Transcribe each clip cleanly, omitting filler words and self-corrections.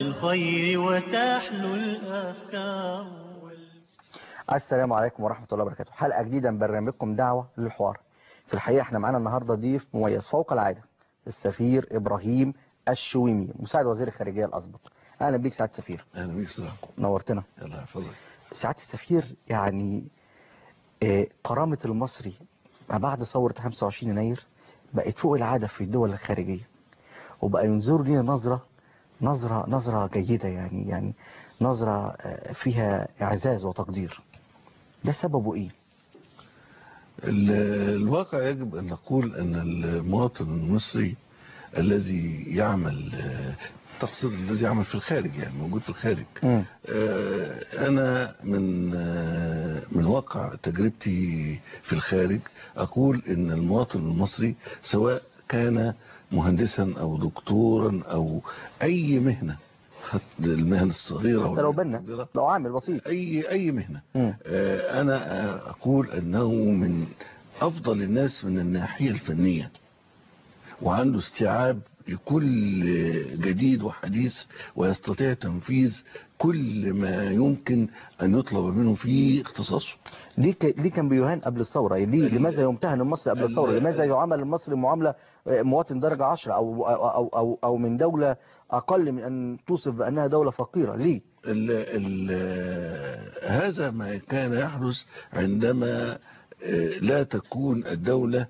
الخير وتحلو الأفكار. السلام عليكم ورحمة الله وبركاته. حلقة جديدة من برنامجكم دعوة للحوار. في الحقيقة احنا معانا النهاردة ضيف مميز فوق العادة، السفير إبراهيم الشويمي، مساعد وزير الخارجية الأسبق. أهلا بيك سعادة السفير. اهلا بيك صراحه. نورتنا. الله يحفظك. سعادة السفير، يعني كرامة المصري ما بعد ثورة 25 يناير بقت فوق العادة في الدول الخارجية، وبقى ينظر لنا نظرة جيدة، يعني نظرة فيها إعزاز وتقدير. ده سببه إيه؟ الواقع يجب ان نقول ان المواطن المصري الذي يعمل تقصد الذي يعمل في الخارج، يعني موجود في الخارج. انا من واقع تجربتي في الخارج اقول ان المواطن المصري سواء كان مهندسا او دكتورا او اي مهنة، المهن الصغيرة حتى لو بنا، لو عامل بسيط، اي مهنة. انا اقول انه من افضل الناس من الناحية الفنية، وعنده استيعاب لكل جديد وحديث، ويستطيع تنفيذ كل ما يمكن ان يطلب منه في اختصاصه. ليه كان بيهان قبل الثورة؟ لماذا يمتهن المصري قبل الثورة؟ لماذا يعامل المصري معاملة مواطن درجة 10 أو من دولة أقل من أن توصف بأنها دولة فقيرة؟ ليه؟ هذا ما كان يحدث عندما لا تكون الدولة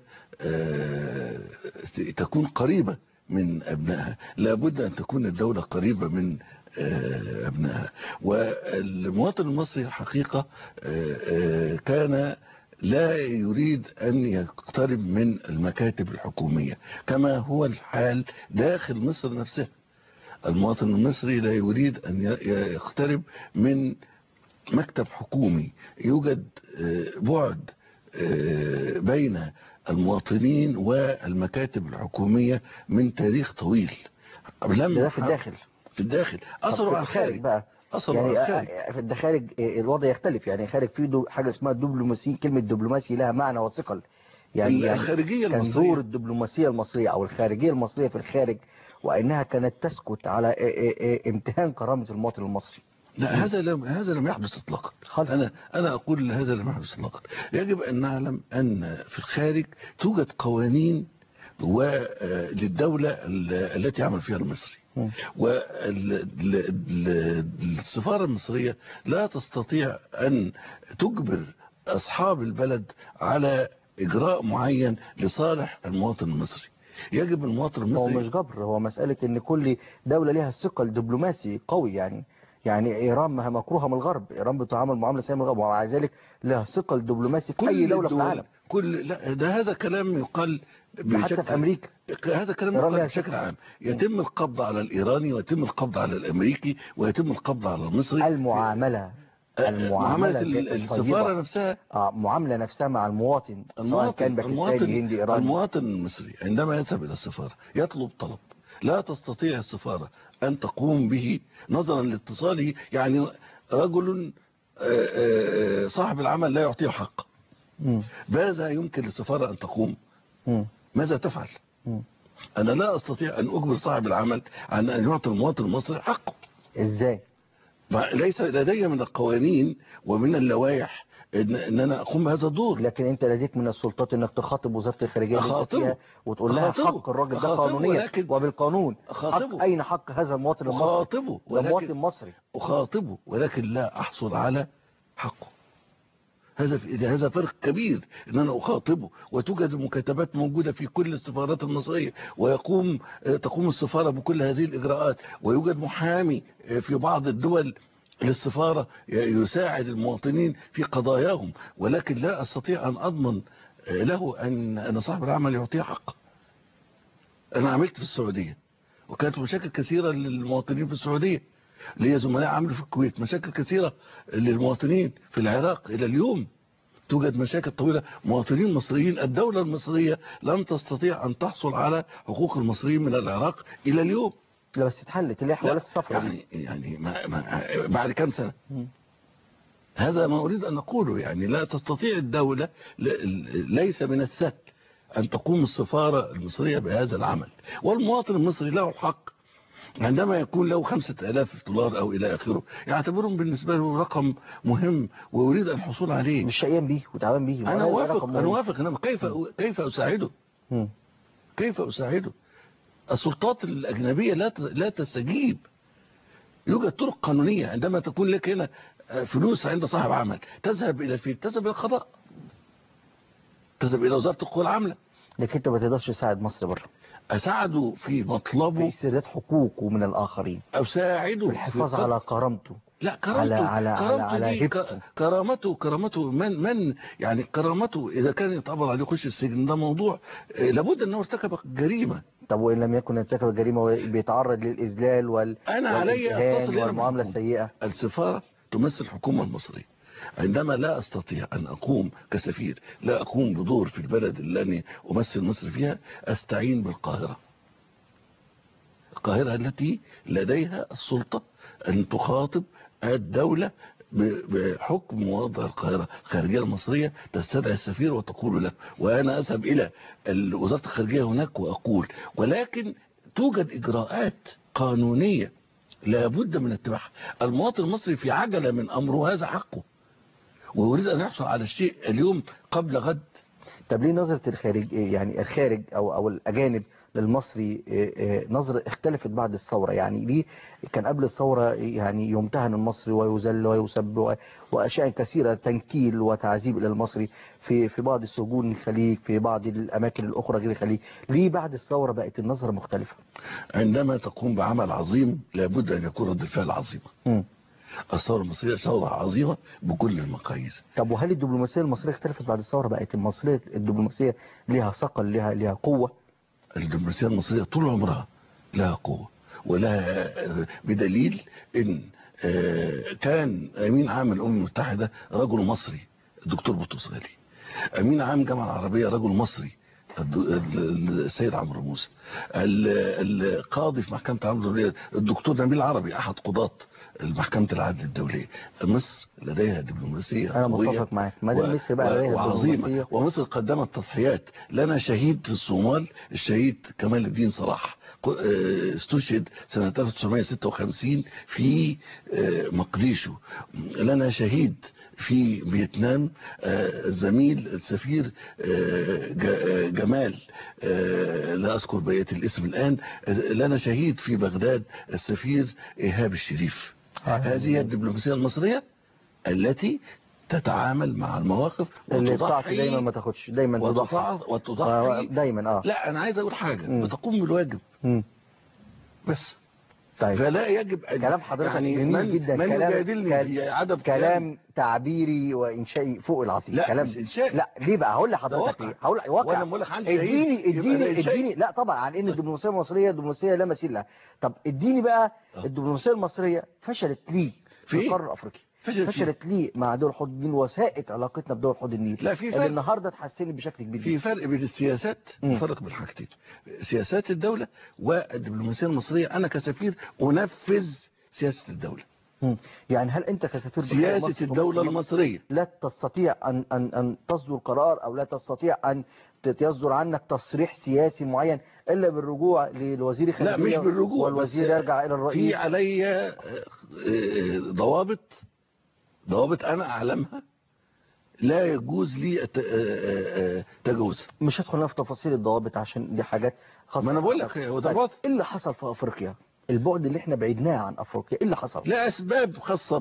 تكون قريبة من أبنائها. لابد أن تكون الدولة قريبة من أبنائها. والمواطن المصري الحقيقة كان لا يريد أن يقترب من المكاتب الحكومية كما هو الحال داخل مصر نفسها. المواطن المصري لا يريد أن يقترب من مكتب حكومي. يوجد بعد بين المواطنين والمكاتب الحكومية من تاريخ طويل. ده في الداخل، أصله على الخارج بقى. يعني في الخارج الوضع يختلف. يعني خارج فيه حاجة اسمها دبلوماسي. كلمة دبلوماسي لها معنى وثقل. يعني الخارجية كان المصرية، دور الدبلوماسية المصرية أو الخارجية المصرية في الخارج، وأنها كانت تسكت على امتهان كرامة المواطن المصري. لا، هذا لم يحدث اطلاقا. انا اقول هذا لم يحدث اطلاقا. يجب ان نعلم ان في الخارج توجد قوانين للدولة التي يعمل فيها المصري، والسفارة المصرية لا تستطيع ان تجبر اصحاب البلد على اجراء معين لصالح المواطن المصري. يجب المواطن المصري، هو مش جبر، هو مسألة ان كل دولة لها ثقل دبلوماسي قوي. يعني ايران ما هي مكروهة من الغرب، ايران بتعامل معاملة سيئة من الغرب، ومع ذلك لها ثقل دبلوماسي في اي دولة في العالم. لا، ده هذا كلام يقال حتى في امريكا. هذا كلام يقال بشكل عام. يتم القبض على الايراني، ويتم القبض على الامريكي، ويتم القبض على المصري. معاملة السفارة نفسها، معاملة نفسها مع المواطن، سواء كان باكستاني هندي ايراني. المواطن المصري عندما يذهب الى السفارة يطلب طلب لا تستطيع السفارة ان تقوم به نظرا لاتصاله. يعني رجل صاحب العمل لا يعطيه حق. ماذا يمكن للسفارة ان تقوم؟ ماذا تفعل؟ انا لا استطيع ان اجبر صاحب العمل عن ان يعطي المواطن المصري حقه. ازاي؟ ليس لدي من القوانين ومن اللوائح ان انا اقوم بهذا الدور. لكن انت لديك من السلطات انك تخاطب وزارة الخارجية اللي انت فيها وتقول لها حق الراجل ده قانونيا وبالقانون. اين حق هذا المواطن المصري؟ ده مواطن مصري. اخاطبه ولكن لا احصل على حقه. هذا فرق كبير ان انا اخاطبه. وتوجد المكاتبات موجودة في كل السفارات المصرية، تقوم السفارة بكل هذه الاجراءات، ويوجد محامي في بعض الدول للسفارة يساعد المواطنين في قضاياهم. ولكن لا استطيع ان اضمن له ان صاحب العمل يعطيه حق. انا عملت في السعودية وكانت مشاكل كثيرة للمواطنين في السعودية. ليا زملاء عملوا في الكويت مشاكل كثيرة للمواطنين في العراق. إلى اليوم توجد مشاكل طويلة. مواطنين مصريين، الدولة المصرية لم تستطيع أن تحصل على حقوق المصريين من العراق إلى اليوم. لا بس اتحلت، اللي هي حوالات الصفرة يعني بعد كم سنة. هذا ما أريد أن نقوله. يعني لا تستطيع الدولة، ليس من السهل أن تقوم السفارة المصرية بهذا العمل. والمواطن المصري له الحق عندما يكون له 5000 دولار أو إلى آخره يعتبرهم بالنسبة له رقم مهم ويريد الحصول عليه. مش شقيان بيه وتعبان بيه. أنا وأنا وافق، رقم أنا مهم. وافق، إنما كيف أساعده؟ مم. كيف أساعده؟ السلطات الأجنبية لا تستجيب. يوجد طرق قانونية. عندما تكون لك هنا فلوس عند صاحب عمل تذهب إلى الفين، تذهب إلى القضاء، تذهب إلى وزارة القوى العاملة. لكن انت ما تقدرش تساعد مصر بره أساعده في في مطلبه، استرداد حقوقه من الآخرين، أساعده في الحفاظ على كرامته، لا، على كرامته، على على كرامته على دي هيبته. كرامته من يعني كرامته إذا كان يتعبر عليه يخش السجن، ده موضوع لابد أنه ارتكب جريمة. طب وإن لم يكن يرتكب جريمة بيتعرض للإذلال أنا علي والامتهان أتصل هنا والمعاملة بالحكومة. السيئة. السفارة تمثل الحكومة المصرية. عندما لا أستطيع أن أقوم كسفير، لا أقوم بدور في البلد اللي أنا أمثل مصر فيها، أستعين بالقاهرة. القاهرة التي لديها السلطة أن تخاطب الدولة بحكم وضع القاهرة. الخارجية المصرية تستدعي السفير وتقول له، وأنا أذهب إلى وزارة الخارجية هناك وأقول. ولكن توجد إجراءات قانونية لابد من اتباعها. المواطن المصري في عجلة من أمره، هذا حقه، ويريد أن يحصل على الشيء اليوم قبل غد. طب ليه نظرة الخارج، يعني الخارج أو الأجانب للمصري نظرة اختلفت بعد الثورة؟ يعني ليه كان قبل الثورة يعني يمتهن المصري ويذل ويسب وأشياء كثيرة، تنكيل وتعذيب إلى المصري في بعض السجون الخليج، في بعض الأماكن الأخرى غير الخليج؟ ليه بعد الثورة بقت النظرة مختلفة؟ عندما تقوم بعمل عظيم لابد أن يكون رد الفعل عظيما. الثورة المصرية ثورة عظيمة بكل المقاييس. طب وهل الدبلوماسية المصرية اختلفت بعد الثورة؟ بقت المصرية الدبلوماسية لها ثقل، لها قوة؟ الدبلوماسية المصرية طول عمرها لها قوة ولها، بدليل ان كان امين عام الامم المتحدة رجل مصري الدكتور بطرس غالي، امين عام الجامعة العربية رجل مصري السيد عمرو موسى، القاضي في محكمة العدل الدولية الدكتور نبيل عربي احد قضاة محكمة العدل الدولية. مصر لديها دبلوماسية أنا قوية متفق معاك. ما دام مصر بقى لديها وعظيمة، دبلوماسية، ومصر قدمت تضحيات. لنا شهيد في الصومال، الشهيد كمال الدين صلاح، استشهد سنة 1956 في مقديشو. لنا شهيد في فيتنام، زميل السفير جمال، لا أذكر بقية الاسم الآن. لنا شهيد في بغداد السفير إيهاب الشريف. هذه الدبلوماسية المصرية التي تتعامل مع المواقف اللي بتاعت وتضحي دايما ما تاخدش، دايما وتضحي دايما. لا، أنا عايز أقول حاجة، بتقوم بالواجب بس. طيب، فلا يجب أن كلام حضرتك يعني جميل جدا. من يجادلني في عدم كلام تعبيري وإنشائي فوق العظيم. لا كلام مش إنشائي. لا، ليه بقى؟ هقول لحضرتك ليه. هقول واقع. وانا بقول لك عن شهيد اديني لا طبعا، عن ان الدبلوماسيه المصريه دبلوماسيه لا مثيل لها. طب اديني بقى الدبلوماسيه المصريه فشلت ليه في القاره الافريقي؟ فشلت ليه مع دول حوض النيل وساءت علاقتنا بدول حوض النيل؟ لا، في فرق. اللي النهارده اتحسنت بشكل كبير. في فرق بين السياسات، فرق بين حاجتين: سياسات الدولة والدبلوماسية المصرية. أنا كسفير أنفذ سياسة الدولة. يعني هل أنت كسفير سياسة الدولة المصرية لا تستطيع أن تصدر قرار، أو لا تستطيع أن يصدر عنك تصريح سياسي معين إلا بالرجوع للوزير الخارجية؟ لا، مش بالرجوع، والوزير يرجع إلى الرئيس. في علي ضوابط أنا أعلمها لا يجوز لي تجاوزها. مش هدخل في تفاصيل الضوابط عشان دي حاجات خاصة. ما أنا بقول لك هو ده الوضع. إيه اللي حصل في أفريقيا؟ البعد اللي احنا بعدناه عن أفريقيا، إيه اللي حصل؟ لا، أسباب خاصة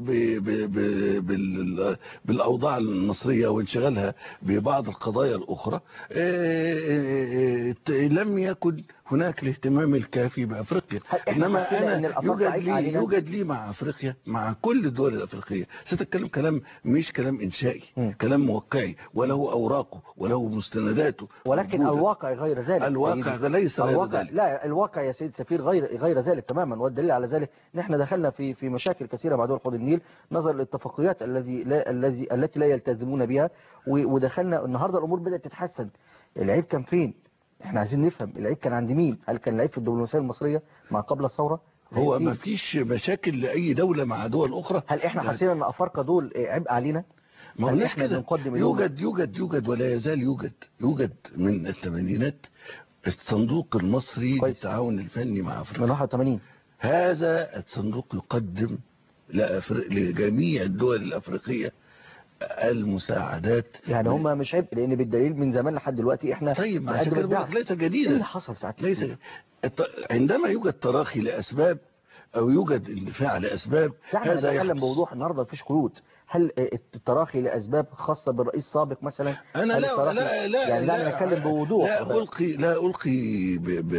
بالأوضاع المصرية وانشغالها ببعض القضايا الأخرى. لم يكن هناك الاهتمام الكافي بأفريقيا. إنما أنا يوجد لي مع أفريقيا، مع كل الدول الأفريقية، ستتكلم كلام مش كلام إنشائي، كلام موقعي وله أوراقه وله مستنداته، ولكن موجودة. الواقع غير ذلك. الواقع ليس غير ذلك. لا، الواقع يا سيد سفير غير ذلك تماما. والدليل على ذلك ان احنا دخلنا في مشاكل كثيرة مع دول حوض النيل نظرا للاتفاقيات التي لا يلتزمون بها، ودخلنا النهارده الامور بدأت تتحسن. العيب كان فين؟ احنا عايزين نفهم العيب كان عند مين. هل كان العيب في الدبلوماسية المصرية ما قبل الثورة؟ هو ما فيش مشاكل لأي دولة مع دول أخرى. هل احنا حسينا ان افارقة دول عبء علينا؟ ما هو احنا بنقدم يوجد ولا يزال يوجد من الثمانينات الصندوق المصري للتعاون الفني مع افريقيا من 81. هذا الصندوق يقدم لجميع الدول الأفريقية المساعدات. يعني هم مش عبء، لان بالدليل من زمان لحد دلوقتي احنا طيب عشان بنقدم كده بقول الدعم. لك ليس ايه جديدا. اللي حصل ساعتها؟ ليس عندما يوجد تراخي لأسباب أو يوجد اندفاع لأسباب دعنا هذا نتكلم يحدث. بوضوح، النهارده مفيش قيود. هل التراخي لاسباب خاصه بالرئيس السابق مثلا؟ أنا هل لا التراخي لا لا يعني دعنا نتكلم لا بوضوح لا ألقي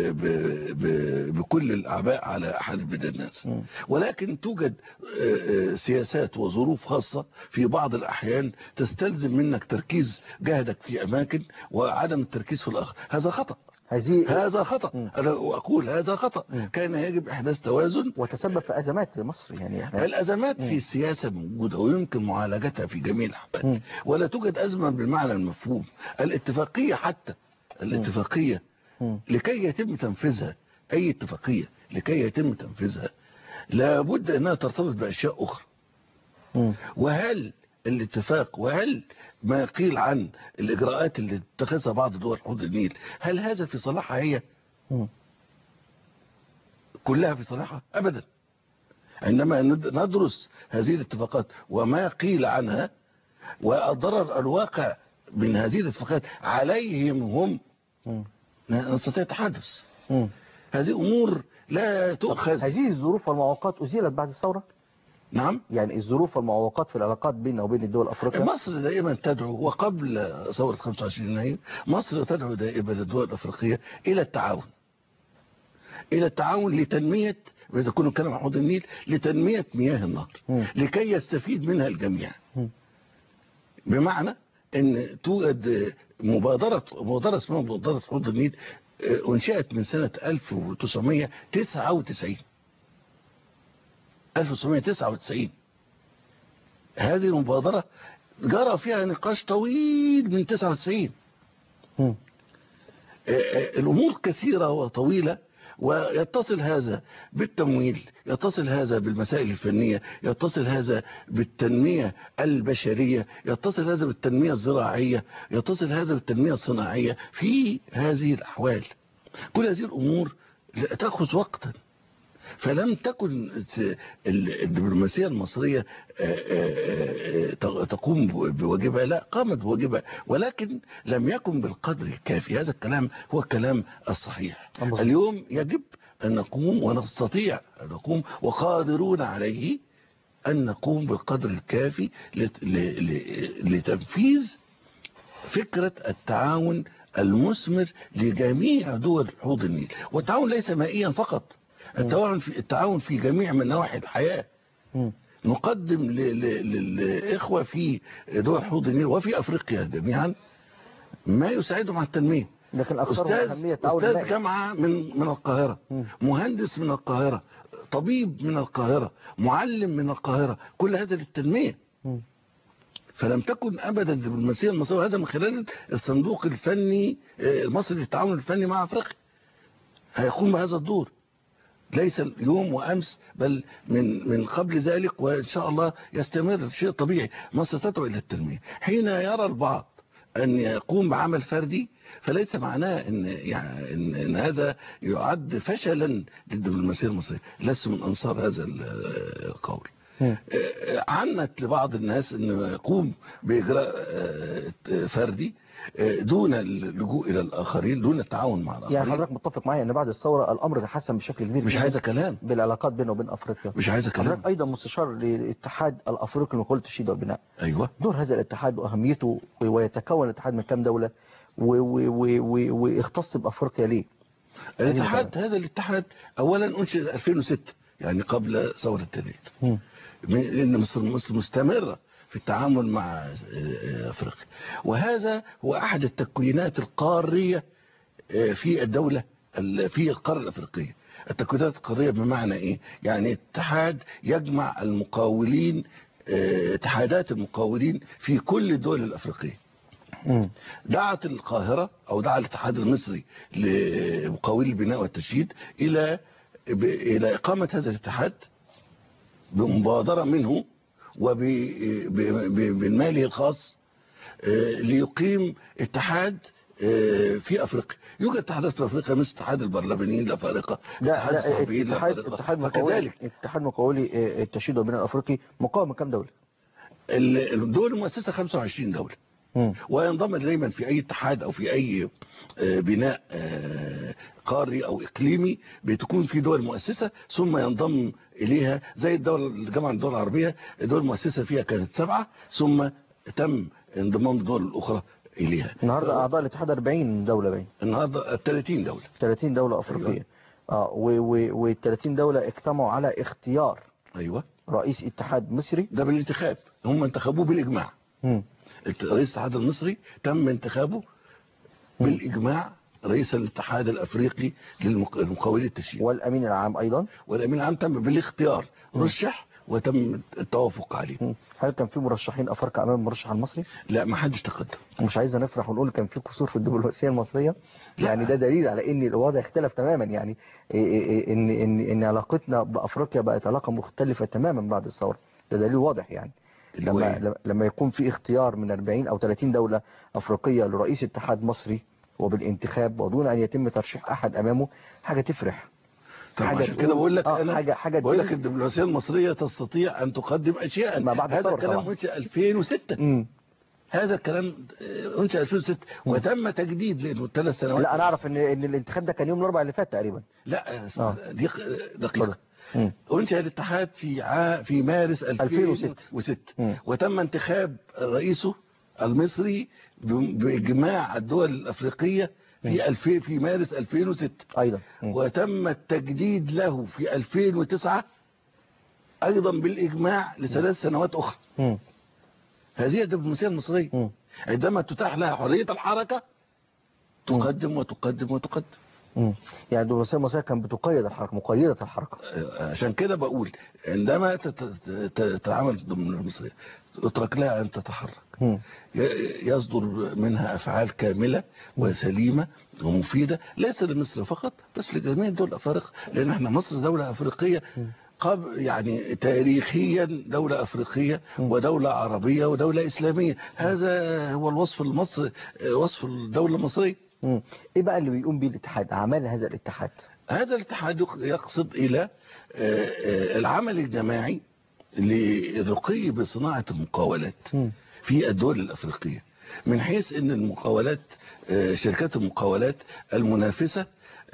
بكل الأعباء على أحد من الناس، ولكن توجد سياسات وظروف خاصة في بعض الأحيان تستلزم منك تركيز جهدك في أماكن وعدم التركيز في الآخر. هذا خطأ. هذا خطأ. أنا أقول هذا خطأ. كان يجب إحداث توازن، وتسبب في أزمات مصر. يعني احنا الأزمات في السياسة موجودة ويمكن معالجتها في جميع الأحوال، ولا توجد أزمة بالمعنى المفهوم. الاتفاقية حتى الاتفاقية لكي يتم تنفيذها، أي اتفاقية لكي يتم تنفيذها لابد أنها ترتبط بأشياء أخرى. وهل الاتفاق وهل ما قيل عن الإجراءات اللي اتخذها بعض دول حوض النيل هل هذا في صالحها هي؟ كلها في صالحها؟ أبدا. عندما ندرس هذه الاتفاقات وما قيل عنها والضرر الواقع من هذه الاتفاقات عليهم هم نستطيع التحدث. هذه أمور لا تؤخذ. هذه الظروف والمعوقات أزيلت بعد الثورة؟ نعم. يعني الظروف والمعوقات في العلاقات بيننا وبين الدول الأفريقية. مصر دائما تدعو، وقبل ثورة 25 يناير مصر تدعو دائما الدول الأفريقية إلى التعاون، إلى التعاون لتنمية، وإذا كنا نتكلم عن حوض النيل، لتنمية مياه النهر لكي يستفيد منها الجميع. بمعنى أن توجد مبادرة اسمها مبادرة حوض النيل، أنشأت من سنة 1999. هذه المبادرة جرى فيها نقاش طويل من 99. الأمور كثيرة وطويلة، ويتصل هذا بالتمويل، يتصل هذا بالمسائل الفنية، يتصل هذا بالتنمية البشرية، يتصل هذا بالتنمية الزراعية، يتصل هذا بالتنمية الصناعية. في هذه الأحوال كل هذه الأمور تأخذ وقتا، فلم تكن الدبلوماسية المصرية تقوم بواجبها، لا، قامت بواجبها، ولكن لم يكن بالقدر الكافي. هذا الكلام هو الكلام الصحيح. اليوم يجب أن نقوم، ونستطيع أن نقوم، وقادرون عليه أن نقوم بالقدر الكافي لتنفيذ فكرة التعاون المثمر لجميع دول حوض النيل. والتعاون ليس مائيا فقط، التعاون في جميع من نواحي الحياة. نقدم للإخوة في دول حوض النيل وفي أفريقيا جميعا ما يساعدهم على التنمية. لكن أستاذ جامعة من القاهرة، مهندس من القاهرة، طبيب من القاهرة، معلم من القاهرة، كل هذا للتنمية. فلم تكن أبدا الدبلوماسية المصرية، هذا من خلال الصندوق الفني المصري للتعاون الفني مع أفريقيا هيقوم بهذا الدور، ليس اليوم وأمس، بل من قبل ذلك، وإن شاء الله يستمر. شيء طبيعي، مصر تدعو إلى التنمية. حين يرى البعض أن يقوم بعمل فردي فليس معناه إن هذا يعد فشلا للدبلوماسية المصرية. لست من أنصار هذا القول. عنت لبعض الناس أن يقوم بإجراء فردي دون اللجوء إلى الآخرين، دون التعاون مع الآخرين. يعني حضرتك متفق معي أن بعد الثورة الأمر تحسن بشكل كبير؟ مش عايزة كلام. بالعلاقات بينه وبين أفريقيا. مش عايزة كلام. حضرتك أيضا مستشار للاتحاد الأفريقي لقوة التشييد والبناء. أيوة. دور هذا الاتحاد وأهميته، ويتكون الاتحاد من كام دولة، ويختص بأفريقيا ليه؟ هذا الاتحاد أولا أنشئ 2006، يعني قبل ثورة التنين، لأن مصر مستمرة في التعامل مع أفريقيا، وهذا هو أحد التكوينات القارية في الدولة، في القارة الأفريقية. التكوينات القارية بمعنى إيه؟ يعني اتحاد يجمع المقاولين، اتحادات المقاولين في كل الدول الأفريقية. دعت القاهرة أو دعا الاتحاد المصري لمقاولي البناء والتشييد إلى إقامة هذا الاتحاد بمبادرة منه وبماله الخاص، ليقيم اتحاد في افريقيا. يوجد اتحادات في افريقيا مثل اتحاد البرلمانيين الافارقه، ده اتحاد الصحفيين الافارقه، اتحاد مقاولي التشييد والبناء الافريقي مقاوم من كام دوله؟ الدول المؤسسه 25 دوله. وينضم دايما في اي اتحاد او في اي بناء قاري او اقليمي بتكون في دول مؤسسه، ثم ينضم اليها زي الجامعه الدول العربيه، الدول المؤسسه فيها كانت 7 ثم تم انضمام الدول الاخرى اليها. النهارده اعضاء الاتحاد 40 دوله باين. النهارده 30 دوله. 30 دوله افريقيه. وال 30 دوله اجتمعوا على اختيار رئيس اتحاد مصري. ده بالانتخاب، هم انتخبوه بالاجماع. رئيس الاتحاد المصري تم انتخابه بالاجماع رئيس الاتحاد الافريقي للمقاولين التشييد. والامين العام ايضا. والامين العام تم بالاختيار، رشح وتم التوافق عليه. هل كان في مرشحين افارقه امام المرشح المصري؟ لا، ما حدش تقدم. مش عايزه نفرح ونقول كان في قصور في الدبلوماسيه المصريه. يعني ده دليل على ان الوضع اختلف تماما، يعني ان علاقتنا بافريقيا بقت علاقه مختلفه تماما بعد الثوره. ده دليل واضح يعني. لما يكون في اختيار من 40 او 30 دوله افريقيه لرئيس اتحاد مصري وبالانتخاب ودون ان يتم ترشيح احد امامه، حاجه تفرح. عشان كده بقول لك انا حاجة بقول لك الدبلوماسيه المصريه تستطيع ان تقدم اشياء. ما بعد هذا الكلام انشئ 2006. هذا الكلام انشئ 2006 وتم تجديد لانه 3 سنوات. لا، انا اعرف ان الانتخاب ده كان يوم الاربعاء اللي فات تقريبا. لا دي دقيقه. انشئ الاتحاد في مارس 2006 وتم انتخاب رئيسه المصري باجماع الدول الافريقيه في مارس 2006 ايضا. وتم التجديد له في 2009 ايضا بالاجماع ل3 سنوات اخرى. هذه الدبلوماسيه المصريه عندما تتاح لها حريه الحركه تقدم وتقدم وتقدم. يعني الدبلوماسيه المصريه كانت بتقيد الحركه، مقيده الحركه. عشان كده بقول عندما تتعامل الدبلوماسيه المصريه اترك لها ان تتحرك. يصدر منها افعال كامله وسليمه ومفيده ليس لمصر فقط بس لجميع الدول الافارقه، لان احنا مصر دوله افريقيه يعني تاريخيا دولة أفريقية ودولة عربية ودولة إسلامية. هذا هو الوصف المصري، وصف الدولة المصرية. إيه بقى اللي بيقوم به الاتحاد؟ أعمال هذا الاتحاد؟ هذا الاتحاد يقصد إلى العمل الجماعي للرقي بصناعة المقاولات في الدول الأفريقية، من حيث أن المقاولات شركات المقاولات المنافسة،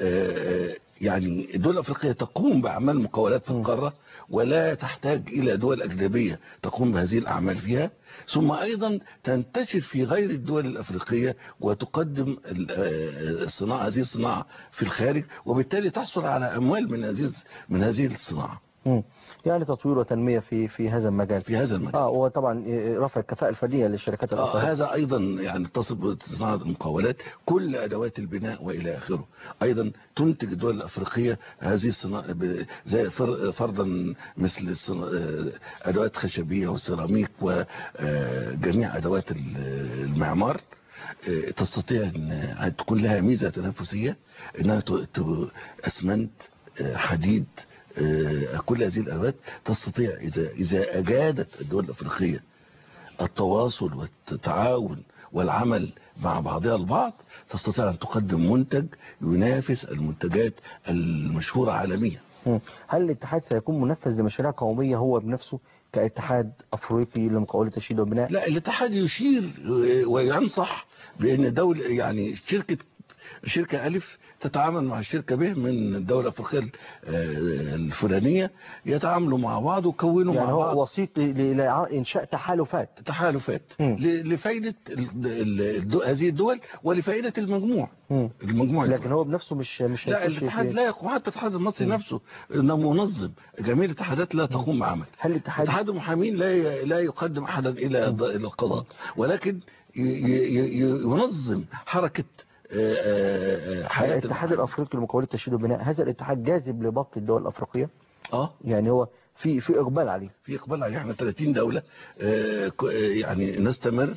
يعني الدول الأفريقية تقوم بأعمال مقاولات في القارة ولا تحتاج إلى دول أجنبية تقوم بهذه الأعمال فيها، ثم أيضا تنتشر في غير الدول الأفريقية وتقدم هذه الصناعة في الخارج، وبالتالي تحصل على أموال من هذه الصناعة. يعني تطوير وتنمية في هذا المجال. وطبعا رفع الكفاءة الفنية للشركات الأفريقية. هذا أيضا يعني تصب بصناعة المقاولات كل أدوات البناء وإلى آخره. أيضا تنتج الدول الأفريقية هذه الصناعة زي فرضا مثل أدوات خشبية والسيراميك وجميع أدوات المعمار، تستطيع أن تكون لها ميزة تنافسية أنها أسمنت، حديد، كل هذه الأدوات تستطيع إذا أجادت الدول الأفريقية التواصل والتعاون والعمل مع بعضها البعض تستطيع أن تقدم منتج ينافس المنتجات المشهورة عالميا. هل الاتحاد سيكون منفذ لمشاريع قومية هو بنفسه كاتحاد أفريقي لمقاولة التشييد والبناء؟ لا، الاتحاد يشير وينصح بأن دولة يعني شركة ألف تتعامل مع الشركة ب من الدولة الأفريقية الفلانية، يتعاملوا مع بعض ويكونوا يعني مع بعض. هو وسيط لإنشاء تحالفات لفائدة هذه الدول ولفائدة المجموع. لكن هو بنفسه مش لا، الاتحاد لا يقوم، حتى الاتحاد المصري نفسه انه منظم، جميع الاتحادات لا تقوم بعمل. هل اتحاد المحامين لا يقدم احدا الى القضاء، ولكن ينظم حركة حياة الاتحاد الافريقي لمقاولات التشييد والبناء. هذا الاتحاد جاذب لباقي الدول الافريقيه؟ يعني هو في اقبال عليه. في اقبال عليه. احنا 30 دولة يعني نستمر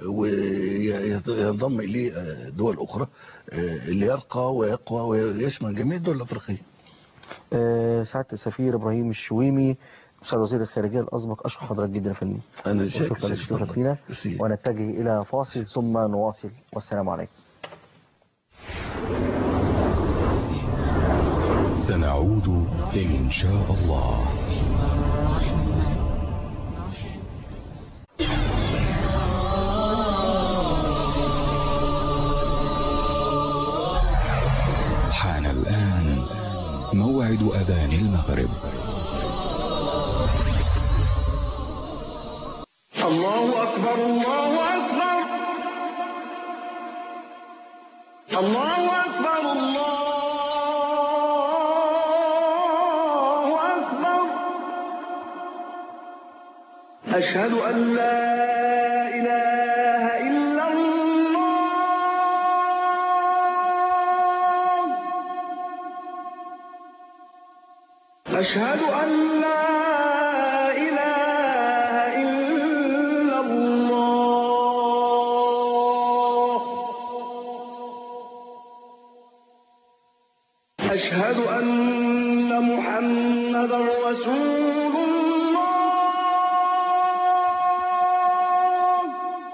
وينضم اليه دول اخرى اللي يرقى ويقوى ويشمل جميع الدول الافريقيه. سعاده السفير ابراهيم الشويمي مساعد وزير الخارجيه الاسبق، اشكر حضرتك جدا يا فندم. انا شكرا لك فينا، ونتجه الى فاصل ثم نواصل، والسلام عليكم. سنعود إن شاء الله. حان الآن موعد أذان المغرب. الله أكبر الله أكبر الله أكبر الله أكبر. أشهد أن لا إله إلا الله. أشهد أن لا إله إلا الله. أشهد أن محمدا رسول الله.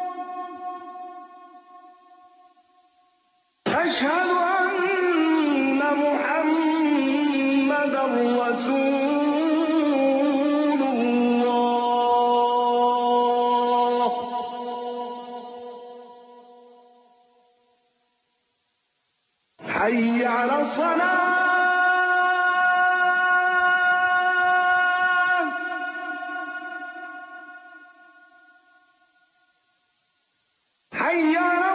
أشهد أن محمدا رسول الله. حي على الصلاة. حي على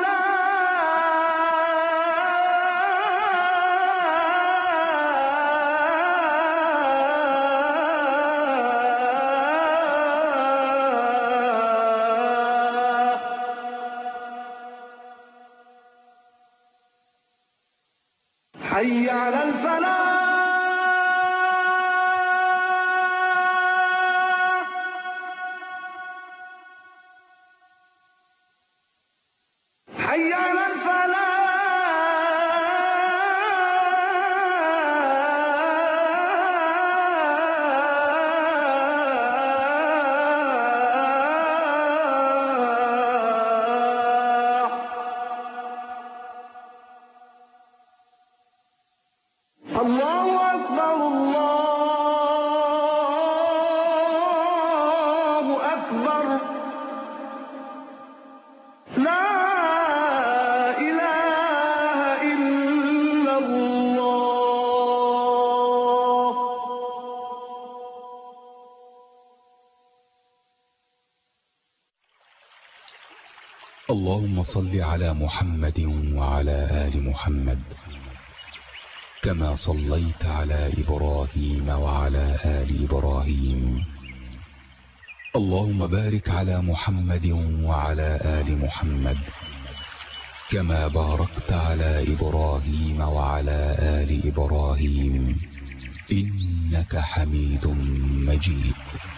حي على الفلاح. حي على الله أكبر الله أكبر. لا إله إلا الله. اللهم صل على محمد وعلى آل محمد كما صليت على إبراهيم وعلى آل إبراهيم. اللهم بارك على محمد وعلى آل محمد كما باركت على إبراهيم وعلى آل إبراهيم إنك حميد مجيد.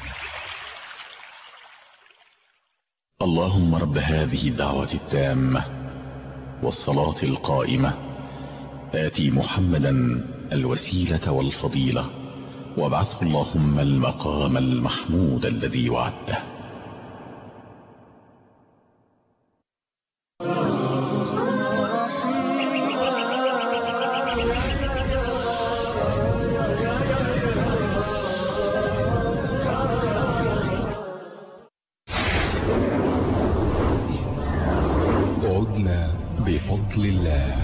اللهم رب هذه الدعوة التامة والصلاة القائمة آتي محمدا الوسيلة والفضيلة وابعثه اللهم المقام المحمود الذي وعدته. عدنا بفضل الله.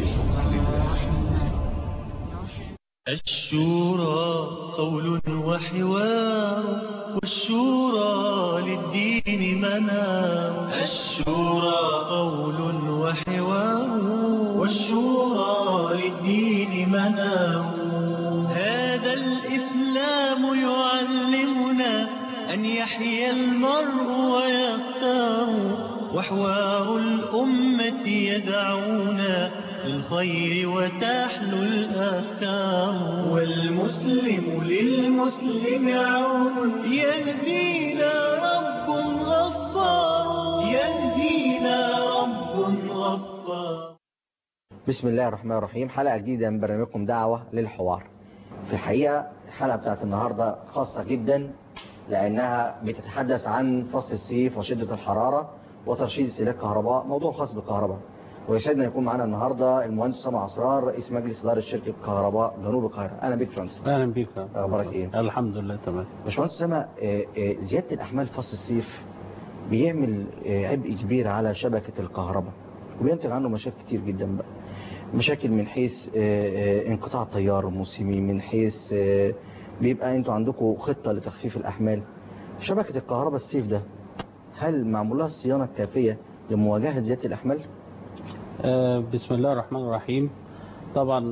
الشورى قول وحوار والشورى للدين منار. الشورى قول وحوار والشورى للدين منار. هذا الإسلام يعلمنا أن يحيا المرء ويختار، وحوار الأمة يدعونا للخير وتحلو الأفكار. والمسلم للمسلم عون يهدينا رب غفار. يهدينا رب غفار. بسم الله الرحمن الرحيم. حلقة جديدة من برنامجكم دعوة للحوار. في الحقيقة الحلقة بتاعت النهاردة خاصة جدا لأنها بتتحدث عن فصل الصيف وشدة الحرارة وترشيد استهلاك الكهرباء، موضوع خاص بالكهرباء. ويسعدنا يكون معنا النهارده المهندس اسامه عصران رئيس مجلس اداره شركه كهرباء جنوب القاهره. اهلا بك يا باشمهندس. اهلا بيك. اخبارك ايه؟ الحمد لله تمام. باشمهندس اسامه، زياده الاحمال فصل الصيف بيعمل عبء كبير على شبكه الكهرباء وبينتج عنه مشاكل كتير جدا بقى. مشاكل من حيث انقطاع التيار الموسمي، من حيث بيبقى انتوا عندكم خطه لتخفيف الاحمال. شبكه الكهرباء الصيف ده هل معمول لها الصيانه الكافيه لمواجهه زياده الاحمال؟ بسم الله الرحمن الرحيم. طبعا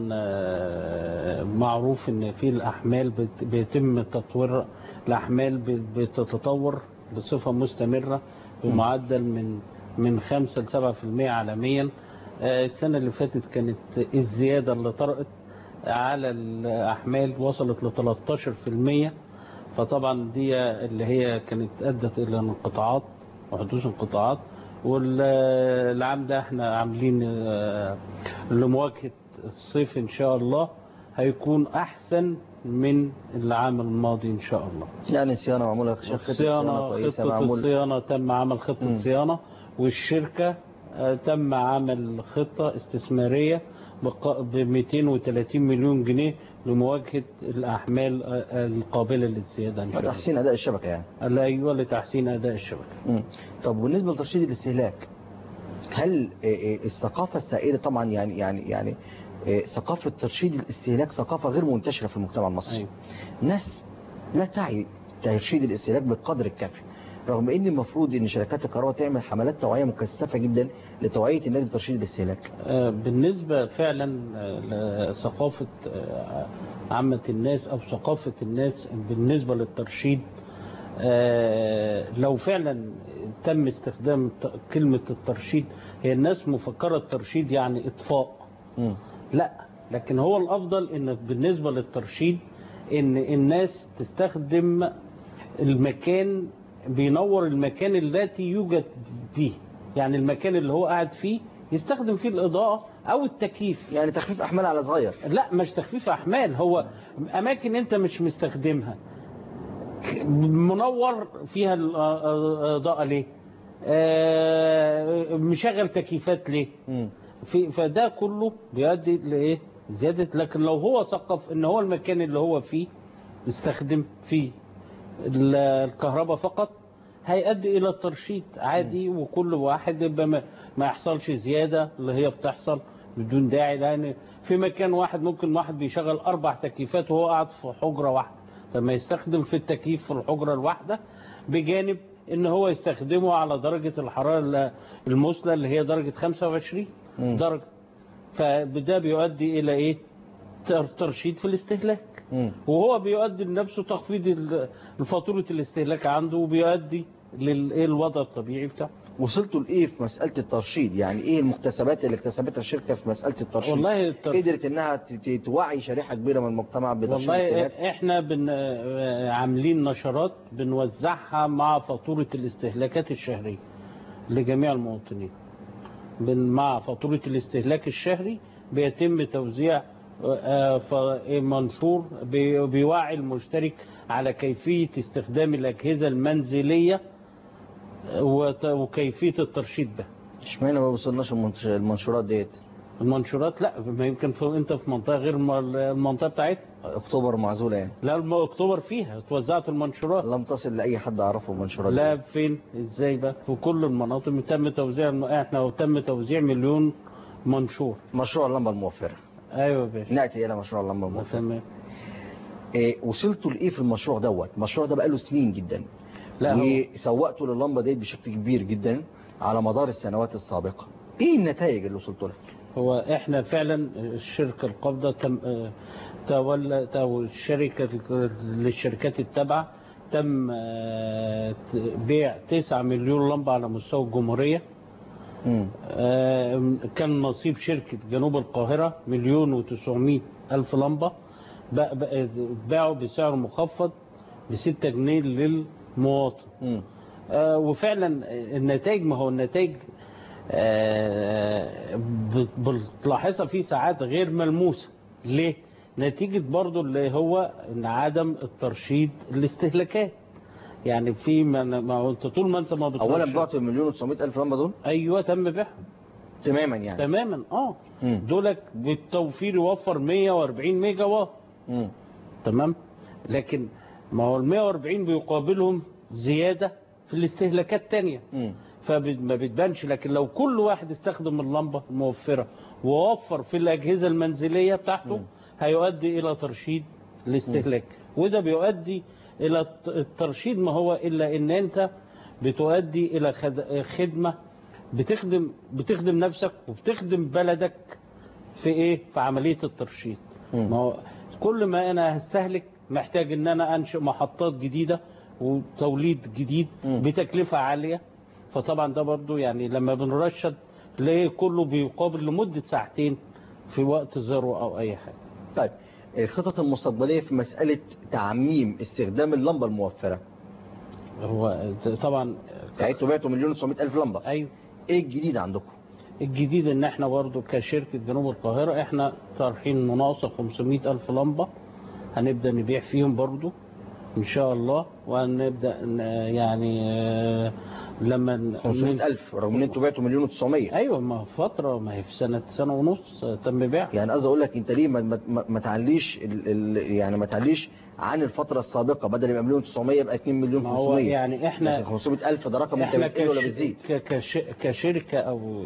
معروف ان في الاحمال بيتم تطوير الاحمال، بتتطور بصفه مستمره بمعدل من 5 ل 7% عالميا. السنه اللي فاتت كانت الزياده اللي طرأت على الاحمال وصلت ل 13%. فطبعا دي اللي هي كانت ادت الى انقطاعات وحدوث انقطاعات. والعام ده احنا عاملين لمواجهة الصيف ان شاء الله هيكون احسن من العام الماضي ان شاء الله. يعني الصيانة معمولة خطة صيانة كويسة، خطة الصيانة تم عمل خطة صيانة، والشركة تم عمل خطة استثمارية ب 230 مليون جنيه لمواجهة الأحمال القابلة للزيادة إن شاء الله. لتحسين أداء الشبكة يعني. أيوة، لتحسين أداء الشبكة. طب بالنسبة لترشيد الاستهلاك، هل الثقافة السائدة طبعا يعني ثقافة ترشيد الاستهلاك ثقافة غير منتشرة في المجتمع المصري. أيوة. ناس لا تعي ترشيد الاستهلاك بالقدر الكافي، رغم ان المفروض ان شركات الكهرباء تعمل حملات توعية مكثفة جدا لتوعية الناس بترشيد الاستهلاك. بالنسبة فعلا لثقافة عامة الناس او ثقافة الناس بالنسبة للترشيد، لو فعلا تم استخدام كلمة الترشيد، هي الناس مفكرة الترشيد يعني اطفاء. لا، لكن هو الافضل ان بالنسبة للترشيد ان الناس تستخدم المكان، بينور المكان التي يوجد فيه، يعني المكان اللي هو قاعد فيه يستخدم فيه الإضاءة أو التكييف. يعني تخفيف أحمال على صغير. لا، مش تخفيف أحمال، هو أماكن أنت مش مستخدمها منور فيها الإضاءة ليه؟ مشغل تكييفات ليه؟ فده كله بيؤدي لإيه؟ زيادة. لكن لو هو ثقف إن هو المكان اللي هو فيه يستخدم فيه الكهرباء فقط، هيؤدي الى الترشيد عادي، وكل واحد ما يحصلش زيادة اللي هي بتحصل بدون داعي. لان في مكان واحد ممكن واحد بيشغل 4 تكييفات وهو قاعد في حجرة واحدة، فما يستخدم في التكييف في الحجرة الواحدة بجانب ان هو يستخدمه على درجة الحرارة المثلى اللي هي درجة 25 درجة. فده بيؤدي الى ايه؟ ترشيد في الاستهلاك، وهو بيؤدي لنفسه تخفيض فاتورة الاستهلاك عنده، وبيؤدي للوضع الطبيعي بتاعه. وصلتوا لإيه في مسألة الترشيد؟ يعني إيه المكتسبات اللي اكتسبتها الشركة في مسألة الترشيد؟ والله قدرت إنها توعي شريحة كبيرة من المجتمع بترشيد الاستهلاك؟ والله إحنا عاملين نشرات بنوزعها مع فاتورة الاستهلاكات الشهرية لجميع المواطنين. مع فاتورة الاستهلاك الشهري بيتم توزيع منشور بيوعي المشترك على كيفية استخدام الأجهزة المنزلية وكيفية الترشيد ده. اشمعنى ما وصلناش المنشورات ديت؟ المنشورات لا، ما يمكن انت في منطقة غير المنطقة بتاعتها. اكتوبر معزولة يعني؟ لا، اكتوبر فيها توزعت المنشورات، لم تصل لأي حد أعرفه المنشورات لا دي. فين ازاي بقى؟ في كل المناطق تم توزيع، احنا تم توزيع 1,000,000 منشور. مشروع اللمبة الموفرة. ايوه يا باشا، نأتي إلى مشروع اللمبة الموفرة. تمام. وصلتوا لإيه في المشروع دوت؟ المشروع ده بقاله سنين جدا، وسوقتوا لللمبة ديت بشكل كبير جدا على مدار السنوات السابقة. ايه النتائج اللي وصلتوا لها؟ هو احنا فعلا الشركة القابضة تولى الشركة للشركات التابعة تم بيع 9 مليون لمبة على مستوى الجمهورية. كان نصيب شركة جنوب القاهرة 1,900,000 لمبة، باعوا بسعر مخفض ب6 جنيه للمواطن. وفعلا النتائج، ما هو النتائج بتلاحظها في ساعات غير ملموسة. ليه؟ نتيجة برضو اللي هو ان عدم الترشيد الاستهلاكات. يعني في ما انت طول ما انت ما بترشد. اولا بعتوا 1,900,000 لمبة دول؟ ايوه تم بيعهم. تماما يعني. تماما مم. دولك بالتوفير يوفر 140 ميجا واط. مم. تمام. لكن ما هو ال 140 بيقابلهم زيادة في الاستهلاكات تانية، مم. فما بتبانش. لكن لو كل واحد استخدم اللمبة الموفرة ووفر في الأجهزة المنزلية بتاعته هيؤدي إلى ترشيد الاستهلاك، وده بيؤدي إلى الترشيد. ما هو إلا إن أنت بتؤدي إلى خدمة بتخدم نفسك وبتخدم بلدك في إيه؟ في عملية الترشيد. ما هو كل ما أنا هستهلك محتاج إن أنا أنشئ محطات جديدة وتوليد جديد بتكلفة عالية. فطبعا ده برضو يعني لما بنرشد تلاقيه كله بيقابل لمدة ساعتين في وقت ذروة أو أي حاجة. طيب الخطط المستقبلية في مسألة تعميم استخدام اللمبة الموفرة. هو طبعا يعني انتوا بعتوا 1,900,000 لمبة. أيوه. ايه الجديد عندكم؟ الجديد ان احنا برضو كشركة جنوب القاهرة احنا طارحين مناقصة 500,000 لمبة هنبدأ نبيع فيهم برضو ان شاء الله. وهنبدأ يعني لما 500,000 رغم ان انتوا بعتوا 1,900,000. ايوه، ما فترة، ما هي في سنة ونص تم بيع. يعني قصدي اقول لك انت ليه ما تعليش يعني ما تعليش عن الفترة السابقة، بدل يبقى 1,900,000 يبقى 2,500,000. ما هو يعني احنا 500,000 ده رقم انت احنا بتقل ولا بتزيد؟ كشركة او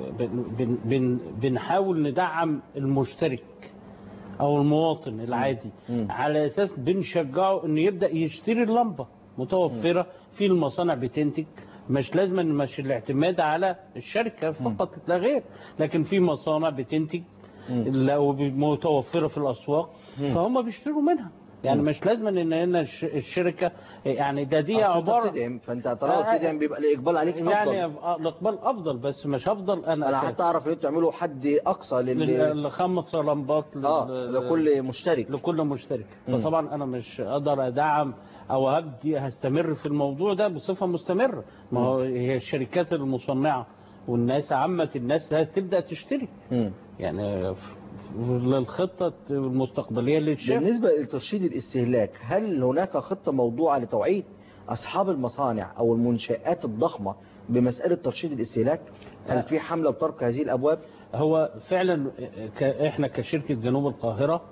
بنحاول ندعم المشترك او المواطن العادي على اساس بنشجعه انه يبدأ يشتري اللمبة متوفرة في المصانع بتنتج. مش لازم مش الاعتماد على الشركة فقط لا غير، لكن في مصانع بتنتج لو متوفرة في الاسواق فهم بيشتروا منها. يعني مش لازم ان هنا الشركة يعني دي عبارة بتدعم. فانت طالما بتدعم بيبقى الاقبال عليك افضل. يعني الاقبال افضل، بس مش افضل. انا حتى اعرف ان انتوا تعملوا حد اقصى ل5 لمبات لكل مشترك. لكل مشترك. فطبعا انا مش اقدر ادعم او هستمر في الموضوع ده بصفة مستمرة. ما هو هي الشركات المصنعة والناس عامة الناس هتبدأ تشتري. يعني للخطة المستقبلية للشركة. بالنسبة لترشيد الاستهلاك، هل هناك خطة موضوعة لتوعية أصحاب المصانع أو المنشآت الضخمة بمسألة ترشيد الاستهلاك؟ هل في حملة بترك هذه الأبواب؟ هو فعلا احنا كشركة جنوب القاهرة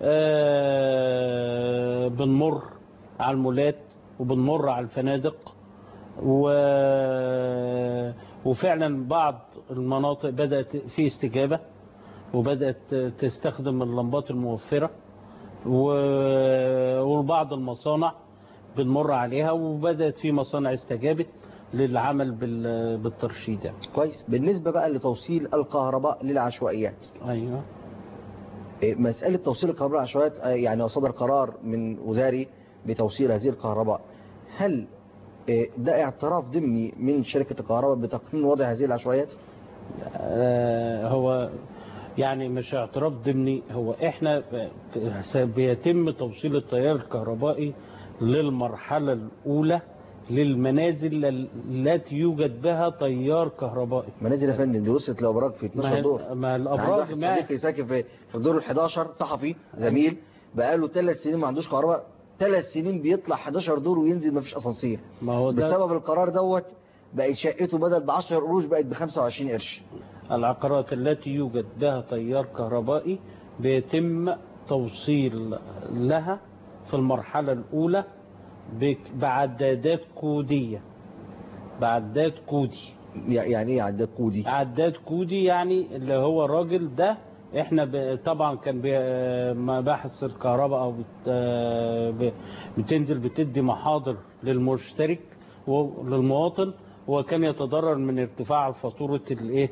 بنمر على المولات وبنمر على الفنادق وفعلا بعض المناطق بدأت في استجابة وبدأت تستخدم اللمبات الموفرة، وبعض المصانع بنمر عليها وبدأت في مصانع استجابت للعمل بالترشيد. كويس. بالنسبة بقى لتوصيل الكهرباء للعشوائيات. أيوة. مسألة توصيل الكهرباء للعشوائيات يعني صدر قرار من وزاري بتوصيل هذه الكهرباء. هل ده اعتراف ضمني من شركة الكهرباء بتقنين وضع هذه العشوائيات؟ هو يعني مش اعتراف ضمني، هو احنا بيتم توصيل التيار الكهربائي للمرحلة الأولى للمنازل التي يوجد بها تيار كهربائي. منازل يا فندم دي وصلت لأبراج في 12 دور. ما الأبراج صديقي ساكن في الدور ال11 صحفي زميل بقاله 3 سنين ما عندوش كهرباء، 3 سنين بيطلع 11 دور وينزل ما فيش اسانسير. ما هو ده بسبب القرار دوت بقت شقته بدل ب10 قروش بقت ب25 قرش. العقارات التي يوجد بها تيار كهربائي بيتم توصيل لها في المرحلة الأولى بعدادات كودية. بعداد كودي. يعني ايه عداد كودي؟ عداد كودي يعني اللي هو الراجل ده احنا طبعا كان مباحث الكهرباء او بتنزل بتدي محاضر للمشترك وللمواطن، وكان يتضرر من ارتفاع فاتورة الايه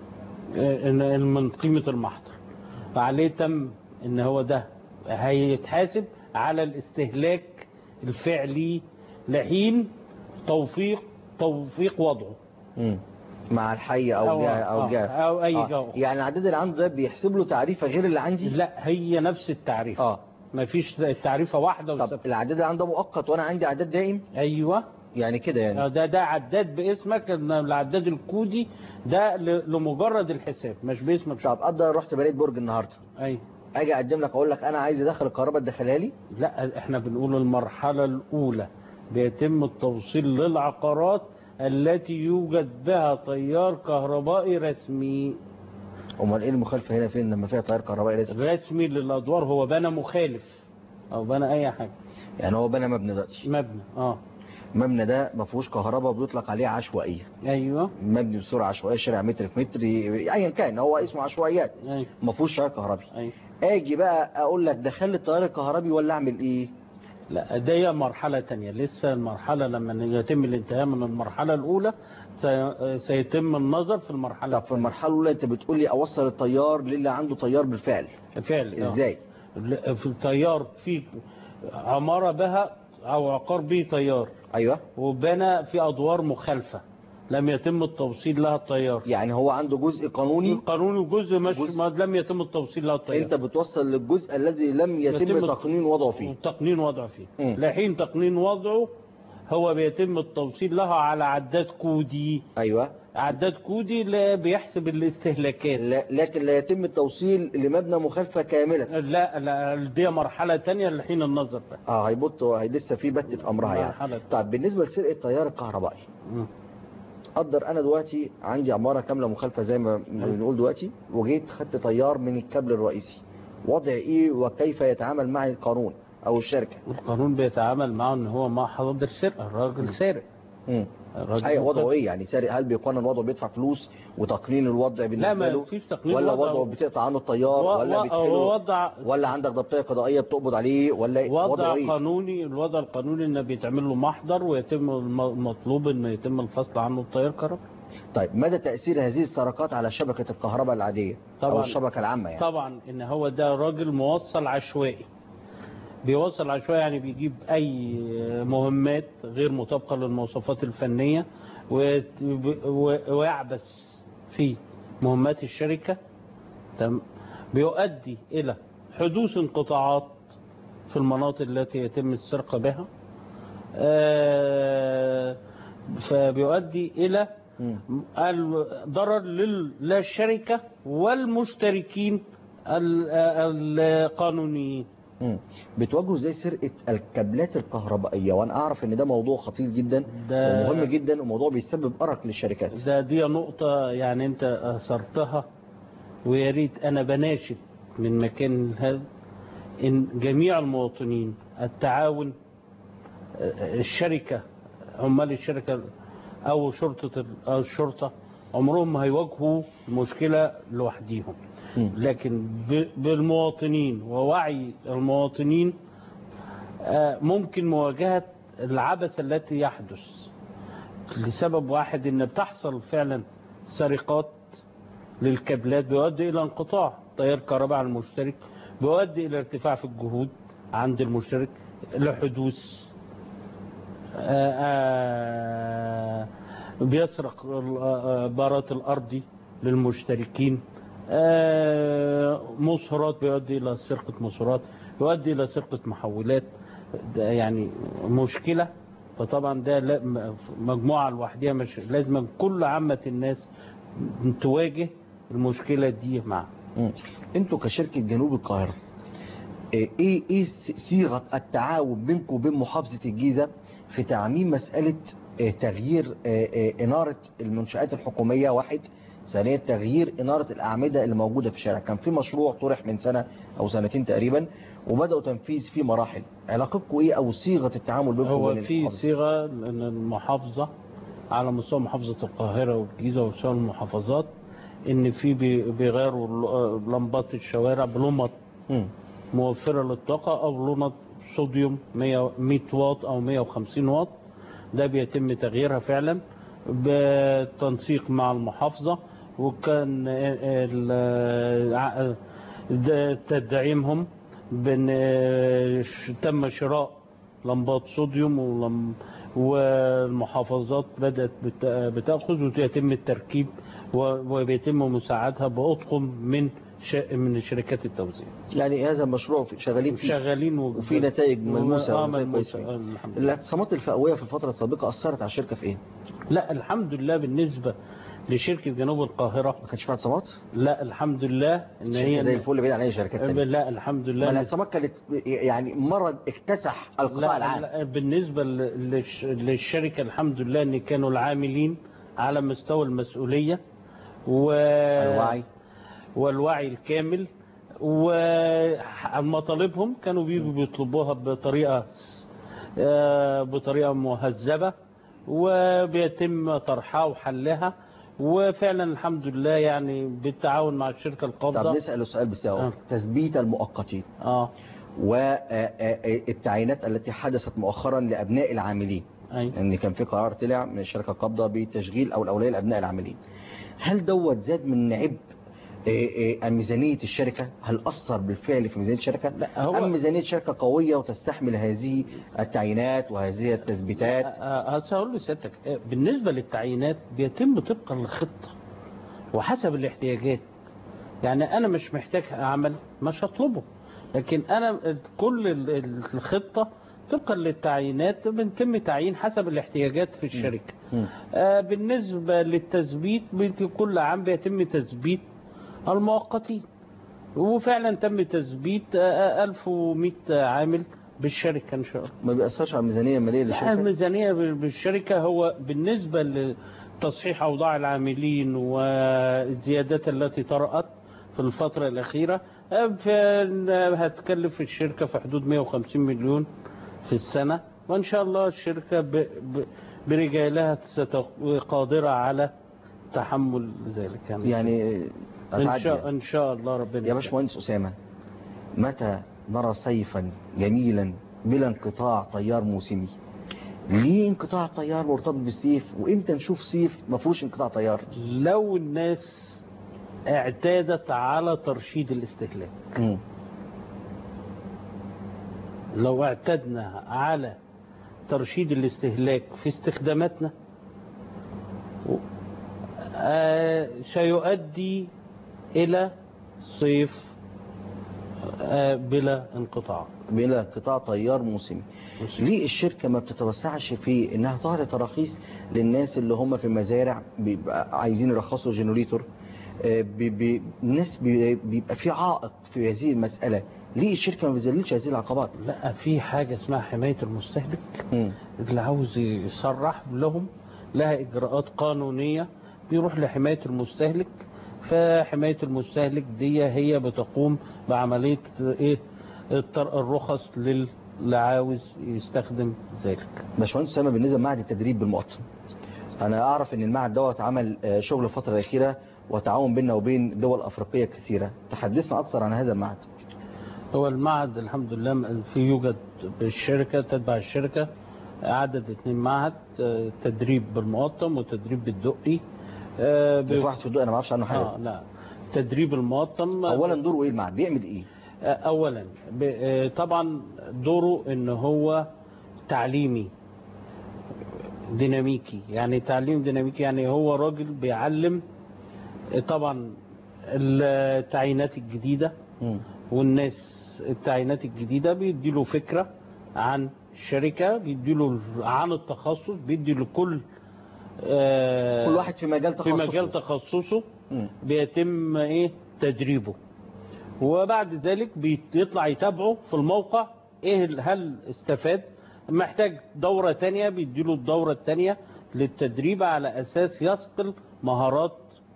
من قيمة المحضر. فعليه تم ان هو ده هيتحاسب على الاستهلاك الفعلي لحين توفيق وضعه مع الحي او جهه او اي جهه. يعني العداد اللي عنده ده بيحسب له تعريفه غير اللي عندي؟ لا، هي نفس التعريفه. ما فيش تعريفه واحده. طب العداد اللي عنده مؤقت وانا عندي عداد دائم؟ ايوه يعني كده يعني ده عداد باسمك. العداد الكودي ده لمجرد الحساب مش باسمك. طب اقدر رحت بنيت برج النهارده، ايوه، اجي اقدم لك اقول لك انا عايز ادخل الكهرباء تدخلها لي؟ لا، احنا بنقول المرحله الاولى بيتم التوصيل للعقارات التي يوجد بها تيار كهربائي رسمي. امال ايه المخالفه هنا فين لما فيها تيار كهربائي رسمي؟ الرسمي للادوار هو بنى مخالف او بنى اي حاجه. يعني هو بنى مبنى دلوقتي، مبنى مبنى ده ما فيهوش كهرباء بيطلق عليه عشوائيه، ايوه مبني بسرعه عشوائيه، شارع متر في متر ايا كان هو اسمه عشوائيات، ايوه ما فيهوش شارع كهربي. ايوه. اجي بقى اقول لك دخل التيار الكهربي ولا اعمل ايه؟ لا دي مرحلة تانية، لسه المرحلة لما يتم الانتهاء من المرحلة الأولى سيتم النظر في المرحلة طب في المرحله الاولى انت بتقول لي اوصل التيار للي عنده تيار بالفعل، فعلا ازاي؟ في التيار في عمارة بها أو عقار به تيار، ايوه، وبنى في أدوار مخالفة لم يتم التوصيل لها التيار. يعني هو عنده جزء قانوني، القانون وجزء مش ما لم يتم التوصيل لها التيار. انت بتوصل للجزء الذي لم يتم تقنين وضعه فيه. تقنين وضعه فيه لحين تقنين وضعه هو بيتم التوصيل لها على عداد كودي. ايوه، عداد كودي اللي بيحسب الاستهلاكات. لكن لا يتم التوصيل لمبنى مخالفة كاملة. لا دي مرحلة تانية لحين النظر بقى. هي لسه في بت في امرها يعني. طيب بالنسبة لسرقة التيار الكهربائي، قدر انا دلوقتي عندي عمارة كاملة مخالفة زي ما بنقول دلوقتي، وجيت خدت تيار من الكابل الرئيسي، وضع ايه وكيف يتعامل مع القانون او الشركة؟ القانون بيتعامل معه ان هو ما حاضر سرقة، الراجل سارق. ايوه، وضعه ايه يعني سارق؟ هل بيقنن وضعه بيدفع فلوس وتقنين الوضع بالنسبه له؟ لا ما فيش تقنين ولا وضعه بتقطع عنه التيار ولا بتحله ولا عندك ضبطيه قضائيه بتقبض عليه ولا وضع إيه؟ قانوني. الوضع القانوني انه بيتعمل له محضر ويتم المطلوب انه يتم الفصل عنه التيار الكهربائي. طيب مدى تاثير هذه السرقات على شبكه الكهرباء العاديه او الشبكه العامه يعني؟ طبعا ان هو ده راجل موصل عشوائي، بيوصل عشوائي يعني بيجيب اي مهمات غير مطابقة للمواصفات الفنية ويعبث في مهمات الشركة، بيؤدي الى حدوث انقطاعات في المناطق التي يتم السرقة بها، فبيؤدي الى الضرر للشركة والمشتركين القانونيين. بتواجهوا ازاي سرقة الكابلات الكهربائية؟ وانا اعرف ان ده موضوع خطير جدا ومهم جدا وموضوع بيسبب ارق للشركات. دي نقطة يعني انت اثرتها، ويا ريت انا بناشد من مكان هذا ان جميع المواطنين التعاون، الشركة عمال الشركة او الشرطة عمرهم ما هيواجهوا المشكلة لوحديهم، لكن بالمواطنين ووعي المواطنين ممكن مواجهة العبث التي يحدث لسبب واحد، ان بتحصل فعلا سرقات للكابلات بيؤدي الى انقطاع تيار كهرباء على المشترك، بيؤدي الى ارتفاع في الجهود عند المشترك، لحدوث بيسرق بارات الارض للمشتركين، مصهرات بيؤدي الى سرقة مصهرات، بيؤدي الى سرقة محولات، يعني مشكلة. فطبعا ده مجموعة لوحدها مش لازم كل عامة الناس تواجه المشكلة دي معها. انتوا كشركة جنوب القاهرة ايه صيغة التعاون بينكم وبين محافظة الجيزة في تعميم مسألة تغيير إنارة المنشآت الحكومية؟ واحد. ثانيا تغيير إنارة الأعمدة اللي موجودة في الشارع. كان في مشروع طرح من سنة أو سنتين تقريبا وبدأوا تنفيذ في مراحل، علاقتكم إيه أو صيغة التعامل بينكم وبين المحافظة؟ هو في صيغة أن المحافظة على مستوى محافظة القاهرة والجيزة ومستوى المحافظات إن في بيغيروا لمبات الشوارع بلمبات موفرة للطاقة أو لمبات صوديوم 100 واط أو 150 واط، ده بيتم تغييرها فعلا بالتنسيق مع المحافظة، وكان تدعيمهم تم شراء لمبات صوديوم والمحافظات بدأت بتأخذ ويتم التركيب وبيتم مساعدها بأطقم من شركات التوزيع. يعني هذا المشروع شغالين فيه وفي نتائج ملموسة. الاعتصامات الفئوية في الفترة السابقة أثرت على الشركة في إيه؟ لا الحمد لله بالنسبة لشركة جنوب القاهرة ما كانش فيها اعتصامات؟ لا الحمد لله ان هي زي الفل بعيد عن اي شركات تانية. لا الحمد لله. الاعتصامات كانت يعني مرض اكتسح القطاع العام. لا بالنسبة للشركة الحمد لله ان كانوا العاملين على مستوى المسؤولية الوعي والوعي الكامل، ومطالبهم كانوا بيجوا بيطلبوها بطريقة مهذبة، وبيتم طرحها وحلها. وفعلا الحمد لله يعني بالتعاون مع الشركة القابضة. طب نسأل السؤال بسيطة. تثبيت المؤقتين والتعيينات التي حدثت مؤخرا لأبناء العاملين، ان كان في قرار طلع من الشركة القابضة بتشغيل او الاولويه لابناء العاملين، هل دوت زاد من عبء ميزانية الشركة؟ هل أثر بالفعل في ميزانية الشركة؟ أم ميزانية الشركة قوية وتستحمل هذه التعيينات وهذه التثبيتات؟ هقول لسيادتك بالنسبة للتعيينات بيتم طبقا للخطة وحسب الاحتياجات. يعني أنا مش محتاج أعمل مش هطلبه، لكن أنا كل الخطة طبقا للتعيينات بنتم تعيين حسب الاحتياجات في الشركة. بالنسبة للتثبيت كل عام بيتم تثبيت المؤقتين، وفعلا تم تثبيت 1100 عامل بالشركة إن شاء الله. ما بيأثرش على الميزانية المالية للشركة؟ الميزانية بالشركة هو بالنسبة لتصحيح أوضاع العاملين والزيادات التي طرأت في الفترة الأخيرة هتكلف الشركة في حدود 150 مليون في السنة، وإن شاء الله الشركة برجالها قادرة على تحمل ذلك. يعني إن شاء الله ربنا. يا باشمهندس أسامة، متى نرى صيفا جميلا بلا انقطاع تيار موسمي؟ ليه انقطاع تيار مرتبط بالصيف، وامتى نشوف صيف ما فيهوش انقطاع تيار؟ لو الناس اعتادت على ترشيد الاستهلاك. لو اعتدنا على ترشيد الاستهلاك في استخداماتنا سيؤدي إلى صيف بلا انقطاع تيار موسمي. ليه الشركة ما بتتوسعش في انها تعطي تراخيص للناس اللي هم في المزارع بيبقى عايزين يرخصوا جنريتور؟ الناس بيبقى في عائق في هذه المسألة، ليه الشركة ما بتذللش هذه العقبات؟ لا، في حاجة اسمها حماية المستهلك. اللي عاوز يصرح لهم لها إجراءات قانونية، بيروح لحماية المستهلك. فحماية المستهلك دي هي بتقوم بعملية الرخص اللي عاوز يستخدم ذلك. باشمهندس أسامة، بالنسبة لمعهد التدريب بالمقطم، أنا أعرف إن المعهد دوت عمل شغل الفترة الأخيرة وتعاون بيننا وبين دول أفريقية كثيرة، تحدثنا أكثر عن هذا المعهد. هو المعهد الحمد لله يوجد بالشركة، تتبع الشركة عدد 2 معهد، تدريب بالمقطم وتدريب بالدقي. في واحد في الدقي أنا ما أعرفش عنه حاجة. لا، تدريب المقطم أولا دوره إيه المعهد؟ بيعمل إيه؟ أولا طبعا دوره إن هو تعليمي ديناميكي. يعني تعليم ديناميكي يعني هو راجل بيعلم طبعا التعيينات الجديدة والناس التعيينات الجديدة، بيديله فكرة عن الشركة، بيديله عن التخصص، بيدي لكل كل واحد في مجال تخصصه بيتم تدريبه، وبعد ذلك بيطلع يتابعه في الموقع هل استفاد، محتاج دورة تانية بيديله الدورة التانية للتدريب على أساس يصقل مهارات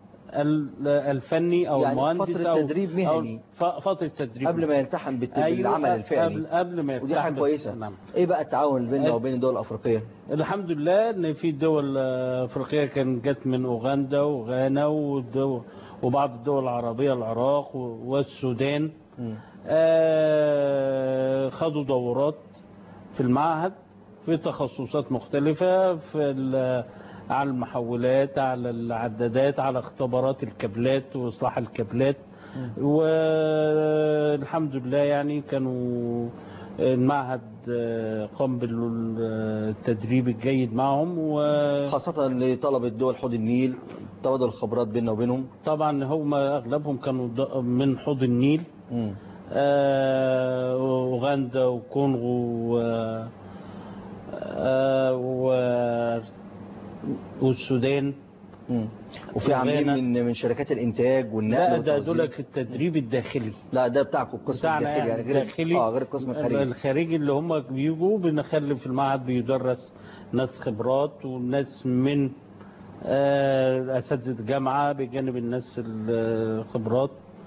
الفني أو يعني المهندس فترة تدريب مهني، فترة تدريب قبل ما يلتحم بالعمل الفعلي. قبل ما ودي حاجة كويسة. نعم. ايه بقى التعاون بيننا وبين الدول الأفريقية؟ الحمد لله ان في دول أفريقية كان جت من أوغندا وغانا وبعض الدول العربية، العراق والسودان، خدوا دورات في المعهد في تخصصات مختلفة، على المحولات، على العدادات، على اختبارات الكابلات واصلاح الكابلات. والحمد لله يعني كانوا المعهد قام بالتدريب الجيد معهم، خاصة لطلبة دول حوض النيل، تبادل الخبرات بيننا وبينهم. طبعا هم اغلبهم كانوا من حوض النيل، اوغندا وكونغو والسودان. وفي عاملين من شركات الانتاج والنقل. لا، ده دول التدريب الداخلي. لا، ده بتاعكم القسم الداخلي يعني غير القسم الخارجي. الخارجي اللي هم بيجوا بنخلي في المعهد بيدرس ناس خبرات وناس من اساتذه الجامعه بجانب الناس الخبرات.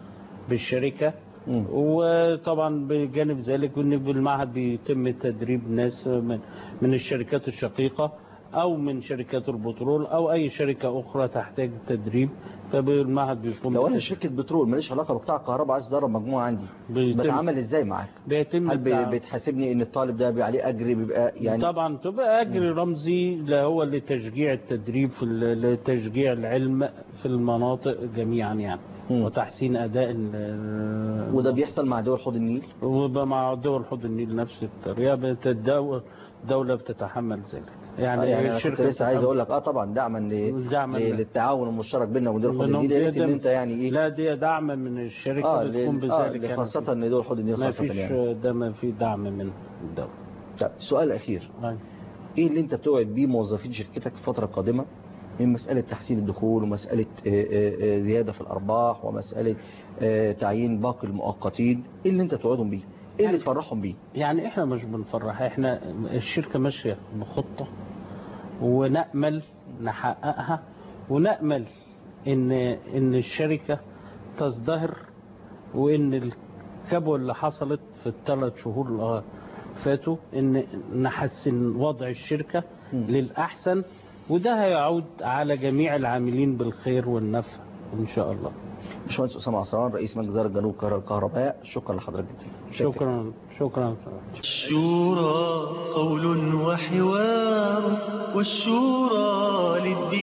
بالشركة. وطبعا بجانب ذلك ان بالمعهد بيتم تدريب ناس من الشركات الشقيقة او من شركات البترول او اي شركة اخرى تحتاج تدريب، فبالمعهد بيقوم لو انا شركه بترول ماليش علاقه بقطاع الكهرباء، عايز ادرب مجموعه عندي، بتعامل ازاي معاك؟ هل بتحاسبني ان الطالب ده بيبقى عليه اجر، بيبقى يعني طبعا تبقى اجر رمزي هو لتشجيع التدريب لتشجيع العلم في المناطق جميعا يعني وتحسين اداء وده بيحصل مع دول حوض النيل؟ ومع دول حوض النيل نفس الطريقه، الدوله بتتحمل ذلك يعني انا كنت لسه عايز اقول لك طبعا دعما للتعاون المشترك بيننا وبين دول حوض النيل، يا ريت ان انت يعني ايه. لا دي دعم من الشركه بتقوم بذلك خاصه ان دول حوض النيل خاصه يعني ده ما في دعم من الدوله. طب سؤال اخير، ايه اللي انت بتوعد بيه موظفين شركتك في الفتره القادمه من مساله تحسين الدخول ومساله زياده في الارباح ومساله تعيين باقي المؤقتين؟ ايه اللي انت بتوعدهم بيه؟ ايه اللي تفرحهم بيه؟ يعني احنا مش بنفرح، احنا الشركة ماشية بخطة ونأمل نحققها، ونأمل ان الشركة تزدهر، وان الكبوة اللي حصلت في ال3 شهور اللي فاتوا ان نحسن وضع الشركة للأحسن، وده هيعود على جميع العاملين بالخير والنفع ان شاء الله. باشمهندس أسامة عصران، رئيس مجلس إدارة جنوب الكهرباء، شكرا لحضرتك جدا. شكرا. الشورى قول وحوار، والشورى للدين